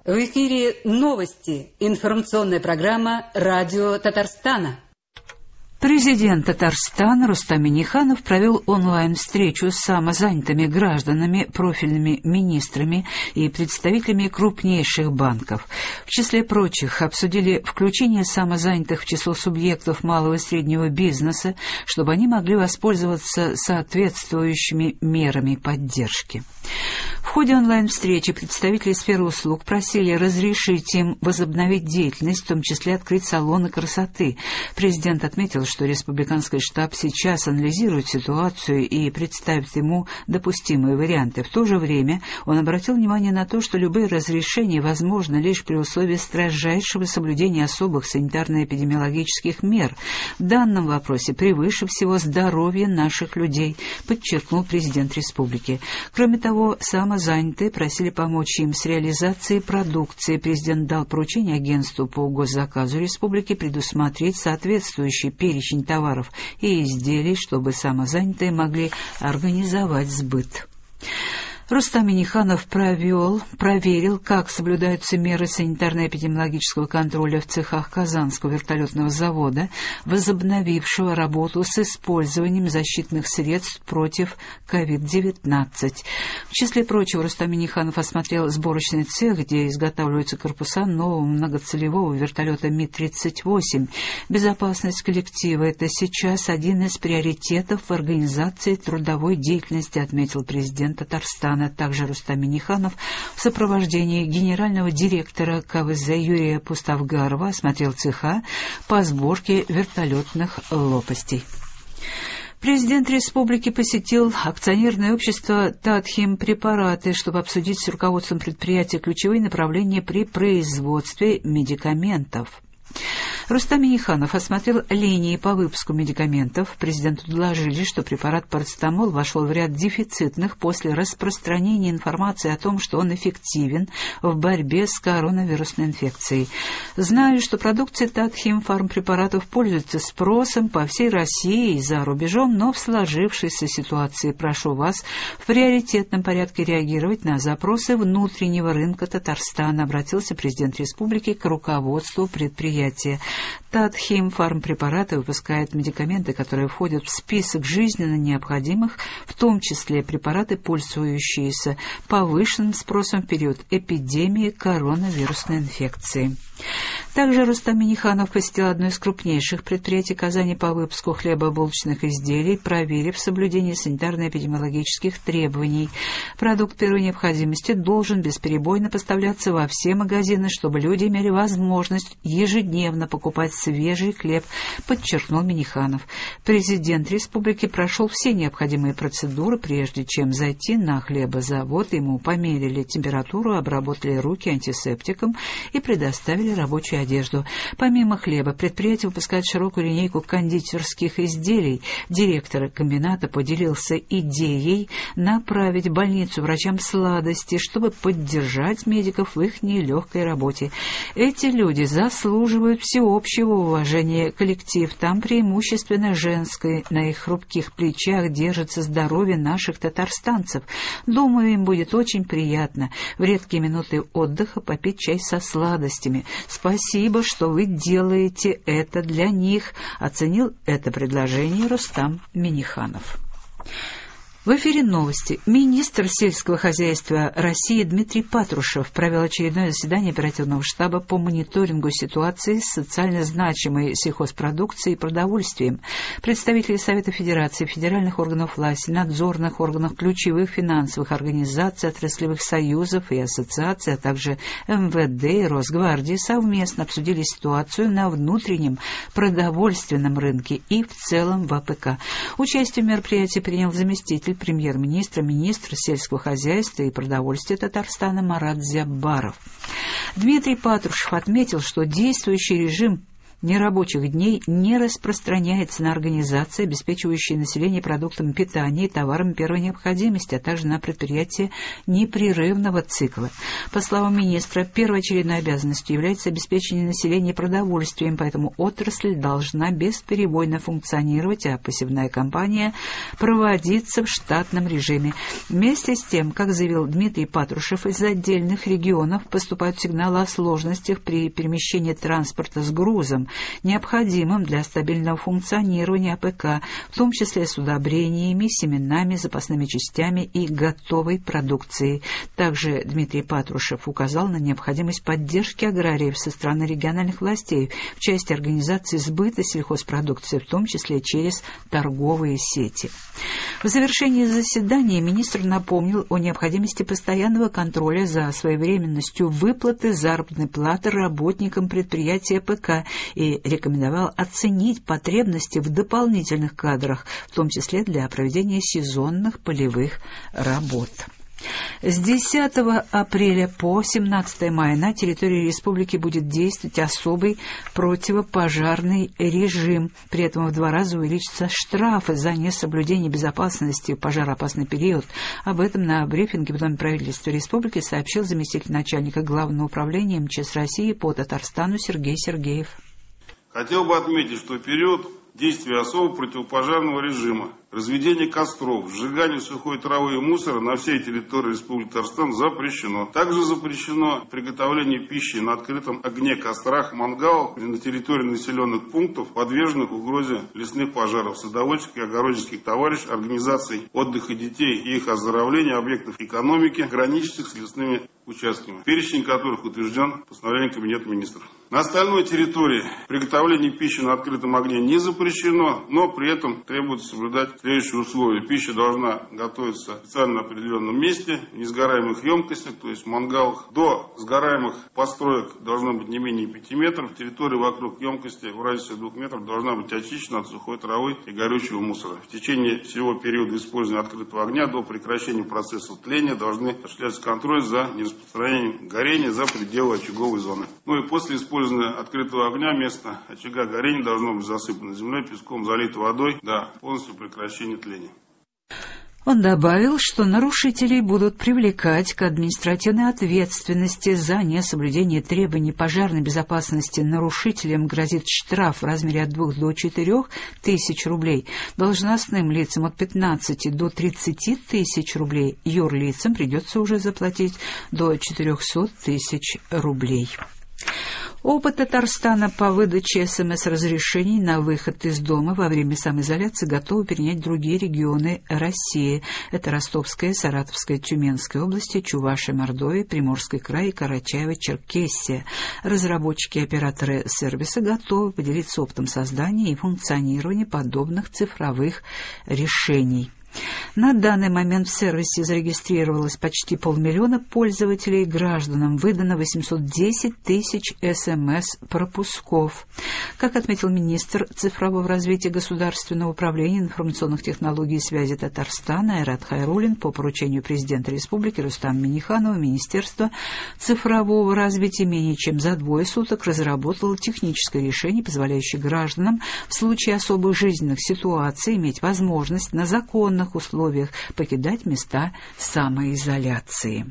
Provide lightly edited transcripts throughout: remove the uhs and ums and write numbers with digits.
В эфире новости. Информационная программа «Радио Татарстана». Президент Татарстана Рустам Минниханов провел онлайн-встречу с самозанятыми гражданами, профильными министрами и представителями крупнейших банков. В числе прочих обсудили включение самозанятых в число субъектов малого и среднего бизнеса, чтобы они могли воспользоваться соответствующими мерами поддержки. В ходе онлайн-встречи представители сферы услуг просили разрешить им возобновить деятельность, в том числе открыть салоны красоты. Президент отметил, что республиканский штаб сейчас анализирует ситуацию и представит ему допустимые варианты. В то же время он обратил внимание на то, что любые разрешения возможны лишь при условии строжайшего соблюдения особых санитарно-эпидемиологических мер. В данном вопросе превыше всего здоровье наших людей, подчеркнул президент республики. Кроме того, самозанятые просили помочь им с реализацией продукции. Президент дал поручение агентству по госзаказу республики предусмотреть соответствующий перечень товаров и изделий, чтобы самозанятые могли организовать сбыт. Рустам Минниханов проверил, как соблюдаются меры санитарно-эпидемиологического контроля в цехах Казанского вертолетного завода, возобновившего работу с использованием защитных средств против COVID-19. В числе прочего, Рустам Минниханов осмотрел сборочный цех, где изготавливаются корпуса нового многоцелевого вертолета Ми-38. Безопасность коллектива – это сейчас один из приоритетов в организации трудовой деятельности, отметил президент Татарстана. Также Рустам Минниханов в сопровождении генерального директора КВЗ Юрия Пуставгарова осмотрел цеха по сборке вертолетных лопастей. Президент республики посетил акционерное общество «Татхимпрепараты», чтобы обсудить с руководством предприятия ключевые направления при производстве медикаментов. Рустам Минниханов осмотрел линии по выпуску медикаментов. Президенту доложили, что препарат парацетамол вошел в ряд дефицитных после распространения информации о том, что он эффективен в борьбе с коронавирусной инфекцией. Знаю, что продукция Татхимфармпрепаратов пользуется спросом по всей России и за рубежом, но в сложившейся ситуации прошу вас в приоритетном порядке реагировать на запросы внутреннего рынка Татарстана, обратился президент республики к руководству предприятия. Татхимфармпрепараты выпускает медикаменты, которые входят в список жизненно необходимых, в том числе препараты, пользующиеся повышенным спросом в период эпидемии коронавирусной инфекции. Также Рустам Минниханов посетил одно из крупнейших предприятий Казани по выпуску хлебобулочных изделий, проверив соблюдение санитарно-эпидемиологических требований. Продукт первой необходимости должен бесперебойно поставляться во все магазины, чтобы люди имели возможность ежедневно покупать свежий хлеб, подчеркнул Минниханов. Президент республики прошел все необходимые процедуры, прежде чем зайти на хлебозавод. Ему померили температуру, обработали руки антисептиком и предоставили рабочую одежду. Помимо хлеба, предприятие выпускает широкую линейку кондитерских изделий. Директор комбината поделился идеей направить в больницу врачам сладости, чтобы поддержать медиков в их нелегкой работе. Эти люди заслуживают всеобщего уважения. Коллектив там преимущественно женский. На их хрупких плечах держится здоровье наших татарстанцев. Думаю, им будет очень приятно в редкие минуты отдыха попить чай со сладостями. Спасибо, что вы делаете это для них, оценил это предложение Рустам Минниханов. В эфире новости. Министр сельского хозяйства России Дмитрий Патрушев провел очередное заседание оперативного штаба по мониторингу ситуации с социально значимой сельхозпродукцией и продовольствием. Представители Совета Федерации, федеральных органов власти, надзорных органов, ключевых финансовых организаций, отраслевых союзов и ассоциаций, а также МВД и Росгвардии совместно обсудили ситуацию на внутреннем продовольственном рынке и в целом в АПК. Участие в мероприятии принял заместитель премьер-министра, министр сельского хозяйства и продовольствия Татарстана Марат Зяббаров. Дмитрий Патрушев отметил, что действующий режим нерабочих дней не распространяется на организации, обеспечивающие население продуктами питания и товарами первой необходимости, а также на предприятия непрерывного цикла. По словам министра, первоочередной обязанностью является обеспечение населения продовольствием, поэтому отрасль должна бесперебойно функционировать, а посевная кампания проводиться в штатном режиме. Вместе с тем, как заявил Дмитрий Патрушев, из отдельных регионов поступают сигналы о сложностях при перемещении транспорта с грузом, необходимым для стабильного функционирования АПК, в том числе с удобрениями, семенами, запасными частями и готовой продукцией. Также Дмитрий Патрушев указал на необходимость поддержки аграриев со стороны региональных властей в части организации сбыта сельхозпродукции, в том числе через торговые сети. В завершении заседания министр напомнил о необходимости постоянного контроля за своевременностью выплаты заработной платы работникам предприятия АПК и рекомендовал оценить потребности в дополнительных кадрах, в том числе для проведения сезонных полевых работ. С 10 апреля по 17 мая на территории республики будет действовать особый противопожарный режим. При этом в 2 раза увеличатся штрафы за несоблюдение безопасности в пожароопасный период. Об этом на брифинге в Доме правительства республики сообщил заместитель начальника Главного управления МЧС России по Татарстану Сергей Сергеев. Хотел бы отметить, что в период действия особого противопожарного режима разведение костров, сжигание сухой травы и мусора на всей территории Республики Татарстан запрещено. Также запрещено приготовление пищи на открытом огне, кострах, мангалах на территории населенных пунктов, подверженных угрозе лесных пожаров, садоводческих и огороднических товариществ, организаций отдыха детей и их оздоровления, объектов экономики, граничащих с лесными участками, перечень которых утвержден постановлением Кабинета министров. На остальной территории приготовление пищи на открытом огне не запрещено, но при этом требуется соблюдать следующие условия. Пища должна готовиться в специально определенном месте, в несгораемых емкостях, то есть в мангалах. До сгораемых построек должно быть не менее 5 метров. Территория вокруг емкости в радиусе 2 метров должна быть очищена от сухой травы и горючего мусора. В течение всего периода использования открытого огня до прекращения процесса тления должны осуществляться контроль за нераспространением горения за пределы очаговой зоны. Ну и после использования открытого огня место очага горения должно быть засыпано землей, песком, залито водой до полностью прекращения тления. Он добавил, что нарушителей будут привлекать к административной ответственности за несоблюдение требований пожарной безопасности. Нарушителям грозит штраф в размере от 2 до 4 тысяч рублей, должностным лицам от 15 до 30 тысяч рублей, юрлицам придется уже заплатить до 400 тысяч рублей. Опыт Татарстана по выдаче СМС-разрешений на выход из дома во время самоизоляции готовы перенять другие регионы России. Это Ростовская, Саратовская, Тюменская области, Чувашия, Мордовия, Приморский край и Карачаево-Черкесия. Разработчики и операторы сервиса готовы поделиться опытом создания и функционирования подобных цифровых решений. На данный момент в сервисе зарегистрировалось почти 500 000 пользователей, гражданам выдано 810 тысяч СМС-пропусков. Как отметил министр цифрового развития Государственного управления информационных технологий и связи Татарстана Айрат Хайруллин, по поручению президента республики Рустама Минниханова, Министерство цифрового развития менее чем за 2 суток разработало техническое решение, позволяющее гражданам в случае особых жизненных ситуаций иметь возможность на законных условиях покидать места самоизоляции.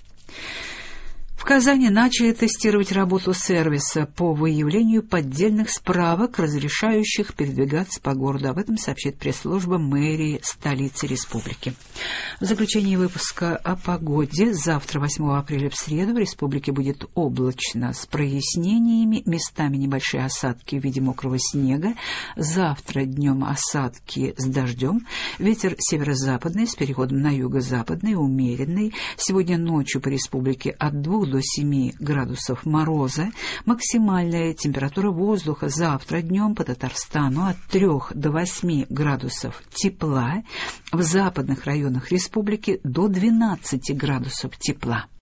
В Казани начали тестировать работу сервиса по выявлению поддельных справок, разрешающих передвигаться по городу. Об этом сообщит пресс-служба мэрии столицы республики. В заключении выпуска о погоде. Завтра, 8 апреля, в среду, в республике будет облачно с прояснениями, местами небольшие осадки в виде мокрого снега. Завтра днем осадки с дождем. Ветер северо-западный с переходом на юго-западный, умеренный. Сегодня ночью по республике от 2 до 7 градусов мороза. Максимальная температура воздуха завтра днем по Татарстану от 3 до 8 градусов тепла. В западных районах республики до 12 градусов тепла.